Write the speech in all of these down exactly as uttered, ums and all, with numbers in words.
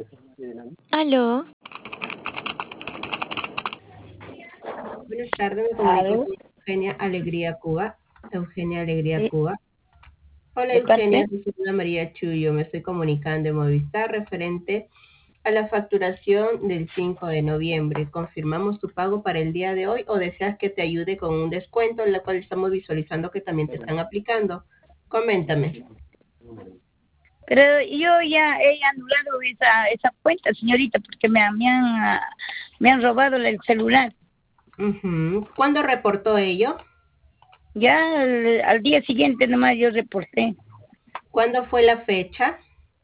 Aló. Buenas tardes, me comunico con Eugenia Alegría Cuba. Eugenia Alegría Sí. Cuba. Hola ¿De Eugenia, parte? soy Ana María Chuyo, me estoy comunicando de Movistar referente a la facturación del cinco de noviembre. ¿Confirmamos tu pago para el día de hoy o deseas que te ayude con un descuento, en la cual estamos visualizando que también te están aplicando? Coméntame. Pero yo ya he anulado esa esa cuenta, señorita, porque me, me han ah, me han robado el celular. Ujú. ¿Cuándo reportó ello? Ya al, al día siguiente nomás yo reporté. ¿Cuándo fue la fecha?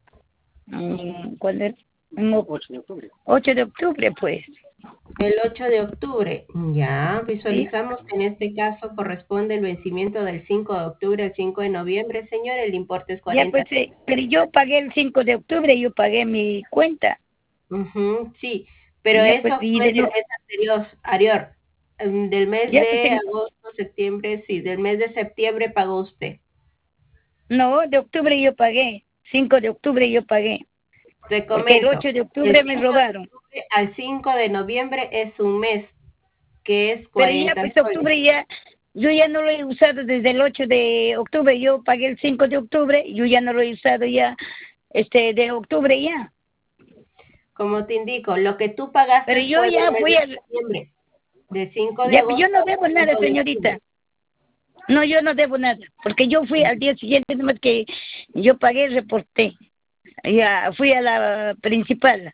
Mm, ¿Cuándo es? En o- ocho de octubre, pues. El ocho de octubre. Ya, ¿Sí? visualizamos que en este caso corresponde el vencimiento del cinco de octubre al cinco de noviembre, señor. El importe es Ya, cuarenta. pues, eh, pero yo pagué el cinco de octubre, yo pagué mi cuenta. Ujú, sí, pero Ya, pues, eso y fue de del no, mes anterior, Arior. Em, Del mes ya, pues, de en- agosto, septiembre, sí, del mes de septiembre pagó usted. no, de octubre yo pagué. cinco de octubre yo pagué. Te Porque el comento, ocho de del octubre me cinco de robaron. octubre al cinco de noviembre es un mes, que es Pero ya, cuarenta pues, soles. octubre ya, yo ya no lo he usado desde el ocho de octubre, yo pagué el cinco de octubre, yo ya no lo he usado ya, este, de octubre ya. Como te indico, lo que tú pagaste Pero yo fue del ya mes fui de al, septiembre, del cinco de ya, pues, yo agosto no al debo nada, cinco de señorita. octubre. No, yo no debo nada, porque yo fui al día siguiente, nomás que yo pagué, reporté. Ya fui a la principal.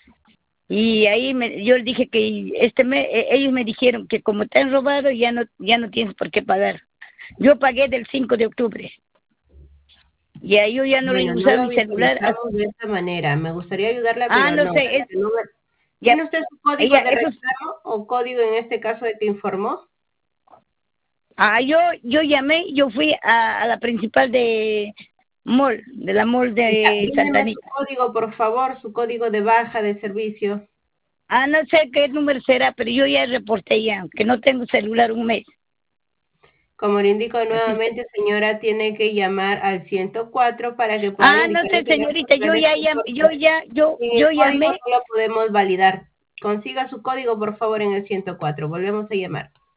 Y ahí me, yo dije que este me, eh, ellos me dijeron que como te han robado ya no ya no tienes por qué pagar. Yo pagué del cinco de octubre. Y ahí yo ya no le he Bueno, no usado lo mi celular. hasta- visualizamos de esta manera. Me gustaría ayudarla, Ah, pero no no. sé, es, Este número- ya, ¿Tiene usted su código ella, de esos, reclamo o código en este caso de que informó? ah, yo, yo llamé, yo fui a, a la principal de Mall, de la Mall Ya, de Santa dígame su Anita. código, por favor, su código de baja de servicio. Ah, no sé qué número será, pero yo ya reporté ya, que no tengo celular un mes. Como le indico Así está. nuevamente, señora, tiene que llamar al ciento cuatro para que puedan Ah, no indicarle sé, que la señorita, factura yo de ya, este llam- importe. yo ya, yo, Sin el yo código llamé. no lo podemos validar. Consiga su código, por favor, en el ciento cuatro. Volvemos a llamar.